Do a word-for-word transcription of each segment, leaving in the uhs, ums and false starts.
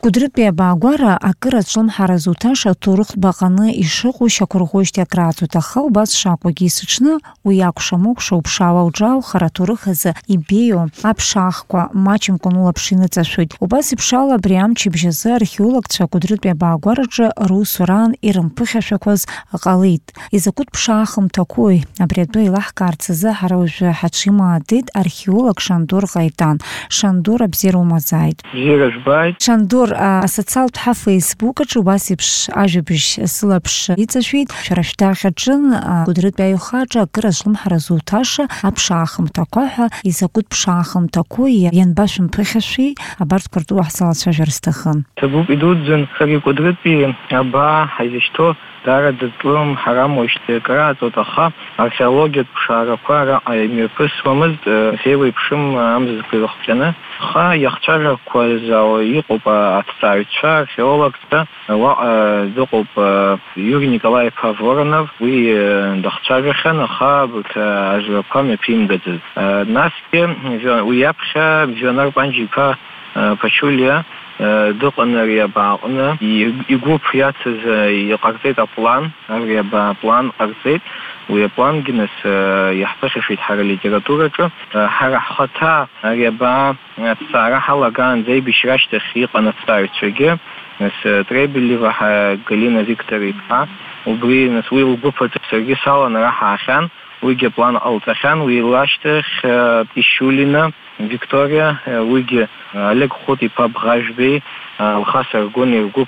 Кудрытбе Багвара акыр ацәлымҳара зуҭаша аҭоурых баҟаны ишыҟоу шьақәырӷәыжьҭеи акрааҵуеит, аха убас шакәугьы исыҽны уи акәша-мыкәша уԥшаауа уџьаухар аҭоурых азы ибеиоу аԥшаахқәа маҷымкәан улаԥш иныҵашәоит. Убас иԥшала абри амчыбжь азы археологцәа Кудрытбе Баагәараҿы русураан ирымԥыхьашәақәаз ҟалеит. Изакәытә ԥшаахымҭақәои? Абри адәы еилаҳкаарц азы ҳара уажәы ҳаҽимаадеит археолог Шандор Ҟаитан. Шандор, абзиара умазааит. Бзиара жәбааит. Шандор, асоциалтә ҳафеисбук-аҿы убас еиԥш ажәабжь сылаԥш иҵашәеит. Шәара шәҭаахьаҿын Кудрытбе аиҩхаҿы акыр ацәлымҳара зуҭаша аԥшаахымҭақәа ҳәа изакәытә ԥшаахымҭақәои ианба шәымԥыхьашәеи абарҭқәа ртәы уаҳзалацәажәар сҭахын. Ҭабуп идуӡӡан ҳаргьы Кудрытбе абаа ҳаизышьҭоу даара длымҳара амуашьҭеи акрааҵуеит, аха археологиатә ԥшаарақәа араҟа имҩаԥысуамызт еиуеиԥшым амзазқәа ирыхҟьаны. Аха иахцәажәақәаз иҟоуп аҭҵааҩцәа, археологцәа, уаҟа дыҟоуп Иури Николаи-иԥа Воронов, уи дахцәажәахьан, аха абарҭ ажәақәа мҩаԥимгаӡаз. Насгьы уи аԥхьа Вионар Панџьа-иԥа Ԥачулиа дыҟан ари абааҟны, игәыԥ иацыз иҟарҵеит аплан, ари абаа аплан ҟарҵеит. Уи аплангьы нас иаҳԥыхьашәеит ҳара алитератураҿы. Ҳара ҳхаҭа ари абаа аҭҵаара ҳалагаанӡа аибашьра ашьҭахь иҟан аҭҵааҩцәагьы, нас Требелева Галина Виктор-иԥа, убри нас уи лгәыԥаҿы саргьы салан ара ҳаахьан, уигьы аплан ҟалҵахьан, уи лашьҭахь Ишьулина Виктория, уигьы Олег Хәыт-иԥа Бӷажәбеи, Алхас Аргәын иргәыԥ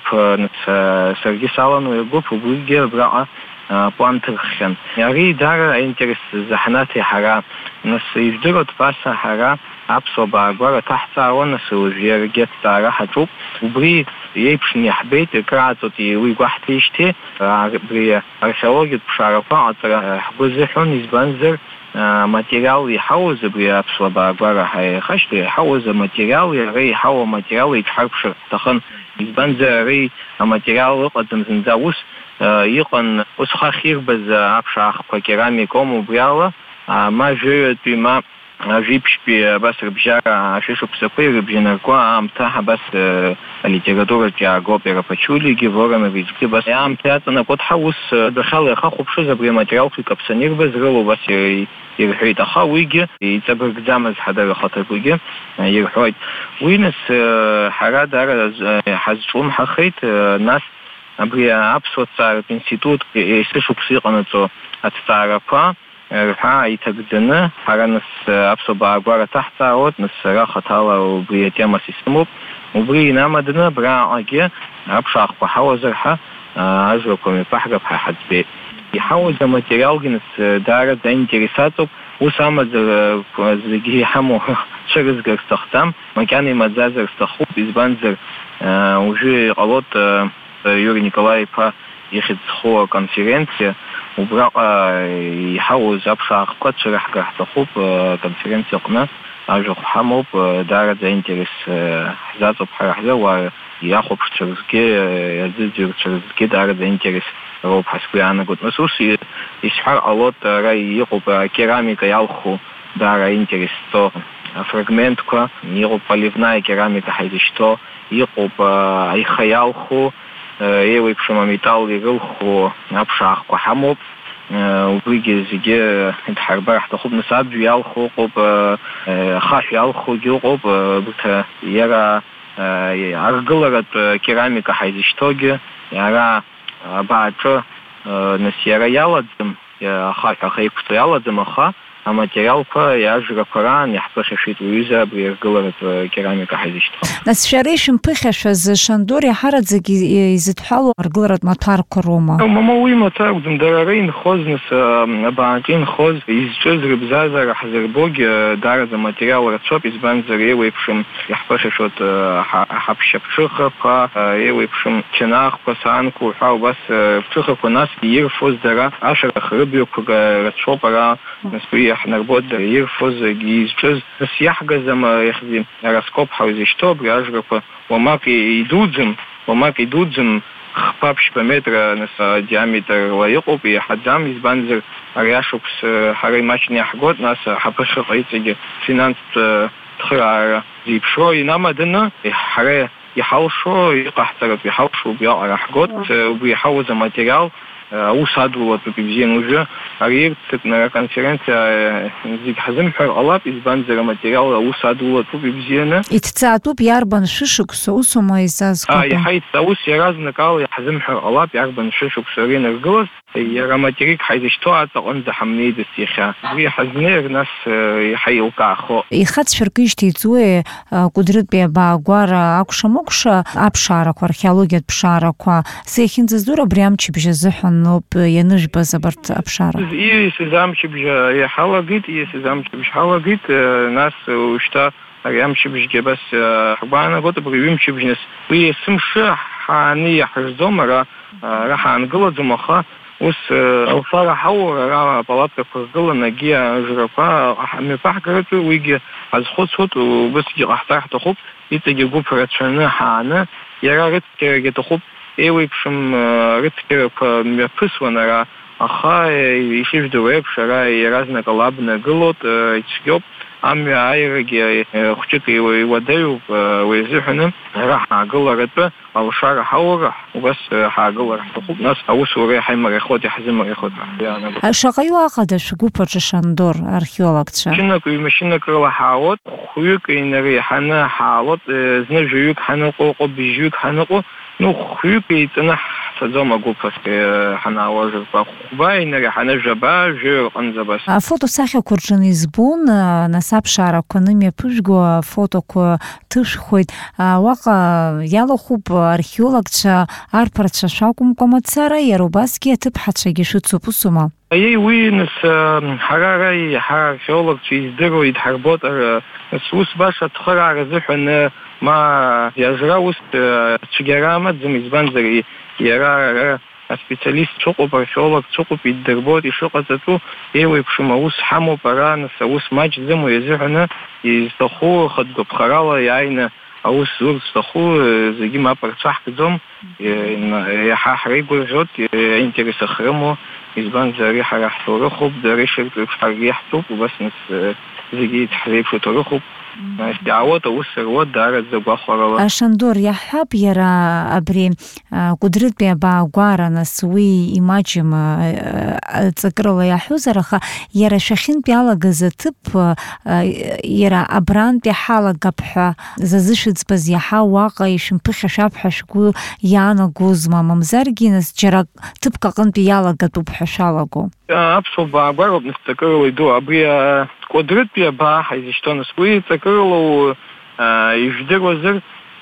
саргьы салан уи агәыԥ, убригьы абраҟа план ҭырххьан. Ари даара аинтерес заҳнаҭи ҳара. Нас ижәдыруа ҭбаса ҳара аԥсуа баагәара ҭаҳҵаауа, нас уажәы иаргьы аҭҵаара ҳаҿуп. Убри еиԥшны иаҳбеит, акрааҵуеит уи гәаҳҭеижьҭеи абри археологиатә ԥшаарақәа аҟаҵара ҳгәы азыҳәон, избанзар материал иҳауаз абри аԥсуа баагәара ҳаихашьҭа иҳауаз аматериал, ара иҳауа аматериал еиҿҳарԥшыр ҭахын. Избанзар ари аматериал ыҟаӡам зынӡа ус иҟан ус хахь ирбаз аԥшаахқәа керамиком, убри ала ма жәаҩатәи, ма ажәиԥшьтәи абас рыбжьара ашәышықәсақәа ирыбжьанаркуа аамҭа абас алитератураҿы иаагоуп иара Ԥачулиагьы, Вороновичгьы, абас аамҭа иаҵанакуа ҭҳа ус дахьала иахахәаԥшыз абри аматериалқәа икаԥсаны ирбаз рыла убас ирҳәеит, аха уигьы иҵабыргӡамыз ҳадара ахаҭақәагьы ирҳәоит. Уи нас ҳара даара ҳазҿлымҳахеит, нас абри аԥсуа ҭҵааратә институт есышықәса иҟанаҵо аҭҵаарақәа рҳәа иҭагӡаны ҳара нас аԥсуа баагәара ҭаҳҵаауеит, нас сара хаҭала убри атемас исымоуп. Убри инамаданы абраҟагьы аԥшаахқәа ҳауазар ҳәа ажәақәа мҩаԥаҳгап ҳәа ҳаӡбеит. Иҳауаз аматериалгьы нас даара заинтересаҵоуп. Ус амаӡа зегьы иҳамоу цәырызгар сҭахӡам, макьана имаӡазар сҭахуп, избанзар уажәы иҟалоит Иури Николаи-иԥа ихьӡ-зхоу аконференциа, убраҟа иҳауаз аԥшаахқәа цәыраҳгар ҳҭахуп аконференциа аҟны, ажәахә ҳамоуп, даараӡа аинтерес ҳзаҵоуп ҳара ҳзы, ауаа иахәаԥшцәа рзгьы, аӡыӡҩрцәа рзгьы даараӡа аинтерес роуп ҳәа сгәы иаанагоит. Нас ус исҳәар ҟалоит, ара иҟоуп акерамика иалху даара аинтерес зҵо афрагментқәа, иҟоуп поливнаиа керамика ҳаизышьҭоу, иҟоуп аиха иалху, еиуеиԥшым аметалл ирылху аԥшаахқәа ҳамоуп, убригьы зегьы идҳарбар ҳҭахуп. Нас аӡәы иалху ыҟоуп, ахаҳә иалхугьы ыҟоуп, иара аргыларатә керамика ҳаизышьҭоугьы, иара абааҿы нас иара иаладзым, ахаҳә аха иқәҵо иаладзым, аха аматериалқәа иажрақәа раан иаҳԥыхьашәеит уаҩыза абри аргыларатә керамика ҳаизышьҭуа. Нас шәара ишәымԥыхьашәаз Шандор иаҳараӡак изыдҳәалоу аргыларатә маҭәарқәа роума? Мама уи маҭәаркәӡам, дара ара инхоз, нас абааҿы инхоз изҿыз рыбзазара ҳзырбогьы даараӡа аматериал рацәоуп, избанзар еиуеиԥшым иаҳԥыхьашәоит ҳаԥшьаԥҽыхақәа, еиуеиԥшым чанахқәа, саанқәа уҳәа убас ԥҽыхақәа нас ирфоз дара ашарах рыбҩақәа рацәоуп ара, нас уи ҳнарбот ирфоз изҿыз, нас иаҳгаз иахьзи араскоп ҳаузышьҭоу абри ажрақәа уамак идуӡӡам, уамак идуӡӡам, хԥа-ԥшьба метра нас диаметрла иҟоуп, иаҳаӡам, избанзар ари ашықәс ҳара имаҷны иаҳгоит, нас ҳаԥыхьаҟа иҵегьы финанстә цхыраара зеиԥшроу инамаданы ҳара يحاولوا يقحطروا يحاولوا بيقرا حاجات وبيحاولوا материал усадулат бибзен уже арьерцет на конференция зиг хазымхэр алап избанзера материал усадулат бибзена итцаатуп ярбан шишуксо усума изазко а я хайт ус яразнакал хазымхэр алап ярбан шишуксо ренерглос я материк хайдишто ацон захамнид сиха ви хазнер нас хайылкахо ихат ширкишти цуе кудрит бе багвара акшамокша апшарак археологият пшараква сехинзура брямчи бжезхан ноп яныжба забарт апшара если замчи бжа я халагит если замчи бж халагит нас ушта ямчи бжге бас хбана гот бривимчи бжнес ви сымша хани хздомара рахан гладзумаха ус алфара хаура палатка кыргыла нагия жрапа мепахгарතු уиги азхоцот бис гахтахта хуб итеги гуперачна хана ярарит кегет хуб эвипшим ритке мепсванара аха ишивдуэп шара разна колабна глот ичгёп ами айреги хочет его водою везухна раха гларат алшара хаура وبس حاجه حقوق ناس اوسوري حيمر ياخد يحزم ياخد يعني شقيوا قدش غوبر شاندور археологча كنا ماشينا كلا حاوت خويك انري حنا حاوت زنجيك حنا قوق بيجيك حنا ну خويك تنا صدام غوبس حنا واجب باين حنا جبا جو انزبس فوتو ساخه курчани збун насаб шара коними пужго фото ко тыш хойт واقع يالو خوب археологча арпарча шакум комацара ярубаски типхачаги шуцупусума اي وينس حراري археолог издеро идхарбот сус баша тхара зухна ما يزراوس تشجرامات زمزبانزري يرا специалист чоқоп археолог чоқоп иддербот ишоқатату евой пшумаус хамо парана саус мач зему езехана изтаху хадгопхарала яйна аус зур стаху зиги мапарцах кдом я хахригу жот интерес хремо избанзари харахтуру хуб даришер фаргихту баснс зиги тхриб шутуру хуб دعوات وسروات دارت زباخورا اشندور يحب يرى ابري قدرت بي باغوارا نسوي ايماجم تذكروا يا حوزرخه يرى شخين بيالا غزتب يرى ابران بي حاله قبح ززشت بز يحا واقع شمبخ شابح شكو يانا غوزما ممزرجينس جرا تبقى قن بيالا قطب حشالغو ابسو باغوارا بنفتكروا يدو ابري قدرت بي باح что نسوي تكرلو يجدروا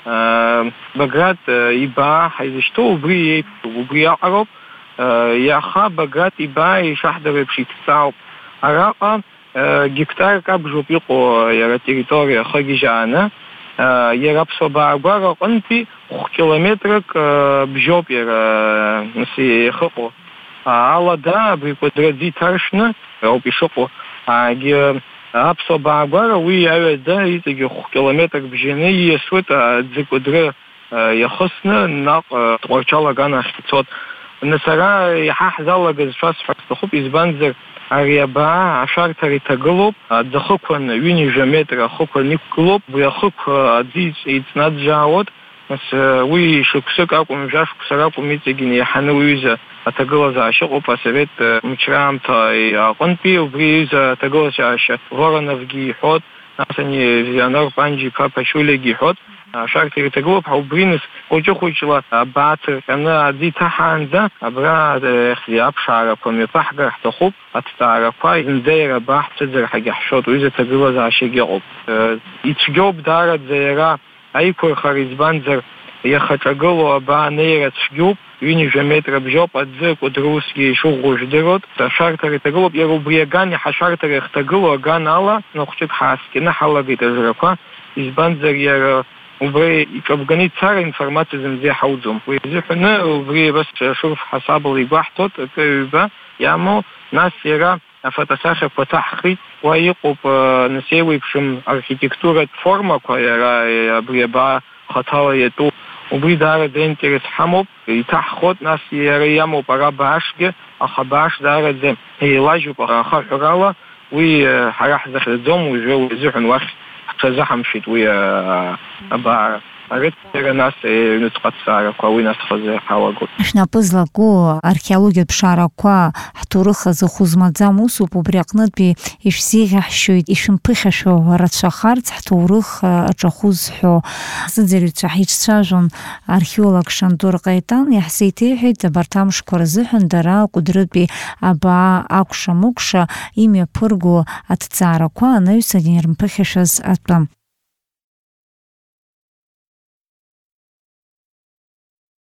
بغرات يبا حيث что وبري وبري عرب ياخا بغرات يبا يشحدر بشي تساو عراقا гектар кабжоп يقو يرا территория خاجانا يرابسو باغوارا قنتي километрак бжоп يرا نسي خقو على دا بقدرت دي ترشنا او بيشقو аги апсо багвара уи аведа итеги километр бжене есвет дзикудре яхосна на творчала гана хитсот насара яхзала газфас фастхуп избанзер ариаба ашартари таглоб дзахукон вини жеметра хукон никлоб яхук адис ицнаджаот нас уи шуксак акум жашк саракум итегини хануиза атагалаза ашо посовет мчрамта aqonpi ubриza тагалаза аша вороновги ход насани вианор панжи папашулеги ход шартери таглоб убринес очохучла баатер она дитаханза абра хиапшара помепахга хтохуб аттара пай индера бахтзер хагахшот уиза тагалаза ашегиоб ичгоб дарат зера айкор харизбанзер яхачагалу аба нейрат шгюб вини жеметра бжоп адзе кудруски шугуш дерот шартари таглоб ярубриагани хашартари хтагалу аганала нохчит хаски нахалагит ажрапа избанзер яра убре икабгани цара информация земзе хаудзум уизифна убре бас шурф хасабл игахтот кеба ямо нас яра фотосаха потахри ваиқуб насеуи пшим архитектура форма кояра абреба хатала ету убри дара де интерес хамоб итаххот нас яраяму пара башге ахабаш дара де илажу пара хахрала уи харах захдом уже зухн вах تزحم شيت ويا أبا арыцара нас ҩнуҵҟа уи насхоз ҳалагоит. Шәнапы злаго археологиатә ԥшаарақәа ҳҭоурых азы хәы-змаӡам усуп, убри аҟнытәи ишәзеиӷьаҳшьоит, ишәымԥыхьашәо рацәахарц ҳҭоурых аҿахәы зҳәо сыӡырҩцәа ҳицәцәажәон археолог Шандор Ҟаитан, иаҳзеиҭеиҳәеит абарҭ амшқәа рзыҳәан дара Кәыдрытәи абаа акәша-мыкәша имҩаԥырго аҭҵаарақәа анаҩсан ирымԥыхьашәаз атәы.